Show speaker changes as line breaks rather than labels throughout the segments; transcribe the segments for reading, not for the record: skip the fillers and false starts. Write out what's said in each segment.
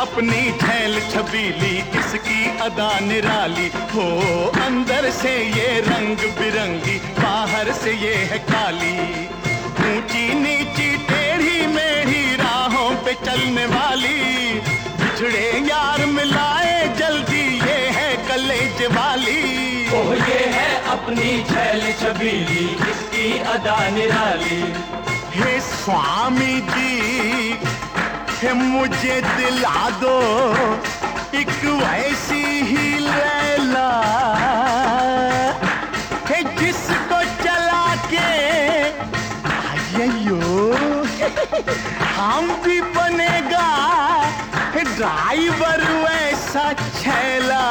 अपनी छैल छबीली, इसकी अदा निराली हो। अंदर से ये रंग बिरंगी, बाहर से ये है काली। ऊंची नीची टेढ़ी मेढ़ी राहों पे चलने वाली, बिछड़े यार मिलाए जल्दी, ये है कलेज वाली।
ओह ये है अपनी छैल छबीली, इसकी अदा निराली।
हे स्वामी जी, हे मुझे दिला दो एक वैसी ही लैला, हे जिसको चला के आइयो हम भी बनेगा ड्राइवर वैसा छैला।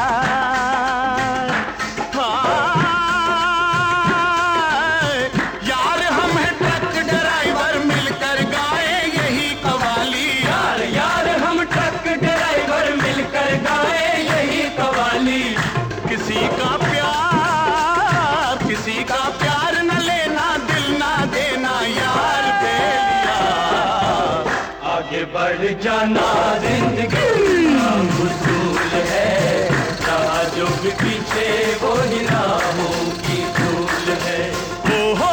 यार हम हैं ट्रक ड्राइवर, मिलकर गाए यही कवाली।
यार यार हम ट्रक ड्राइवर, मिलकर गाए यही कवाली।
किसी का प्यार न लेना, दिल ना देना यार बेलिया।
आगे बढ़ जाना जिंदगी का उसूल है, जहाँ जो भी पीछे वो ही राहों की धूल है।
ओहो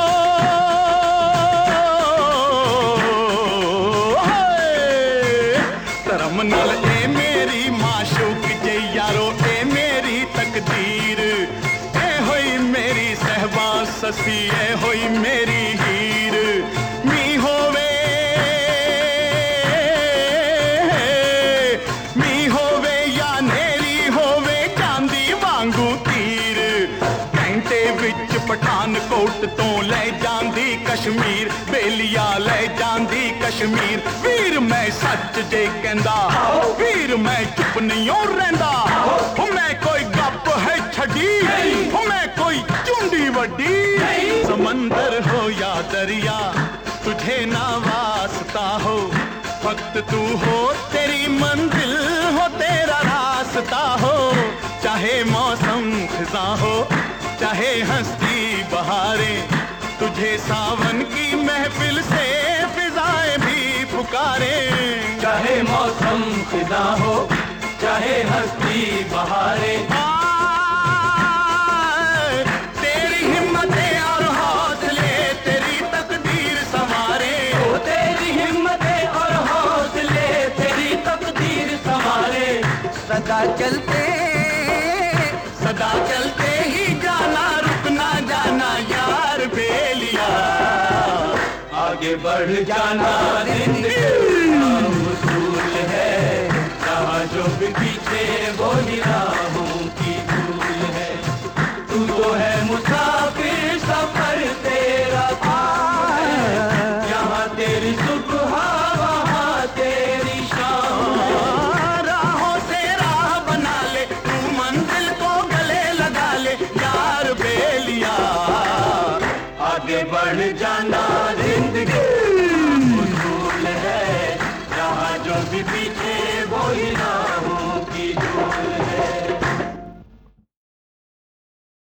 तरमनल ए मेरी माशूक जे यारो, ए मेरी तकदीर, ए होई मेरी सहबा ससी, ए होई मेरी हीर। मी होवे या नेरी होवे, चांदी वांगू तीर। घंटे विच पठानकोट तो ले जांदी कश्मीर, बेलिया ले जांदी कश्मीर। वीर मैं सच जे कहंदा, वीर मैं चुप नहीं हो रहिंदा। हो मैं कोई गप है छड़ी, हो मैं कोई चुंडी वड्डी। समंदर हो या दरिया, तुझे ना वास्ता हो। वक्त तू हो, तेरी मंजिल हो, तेरा रास्ता हो। चाहे मौसम खिज़ां हो, चाहे हंसती बहारें, तुझे सावन की महफिल से फिजाएं भी पुकारे।
चाहे मौसम खिज़ां हो, चाहे हंसती बहारें।
तेरी हिम्मतें और हौसले, तेरी तकदीर संवारे।
ओ तेरी हिम्मतें और हौसले, तेरी तकदीर संवारे।
सदा चलते ही जाना, रुकना जाना यार बेलिया।
आगे बढ़ जाना जिंदगी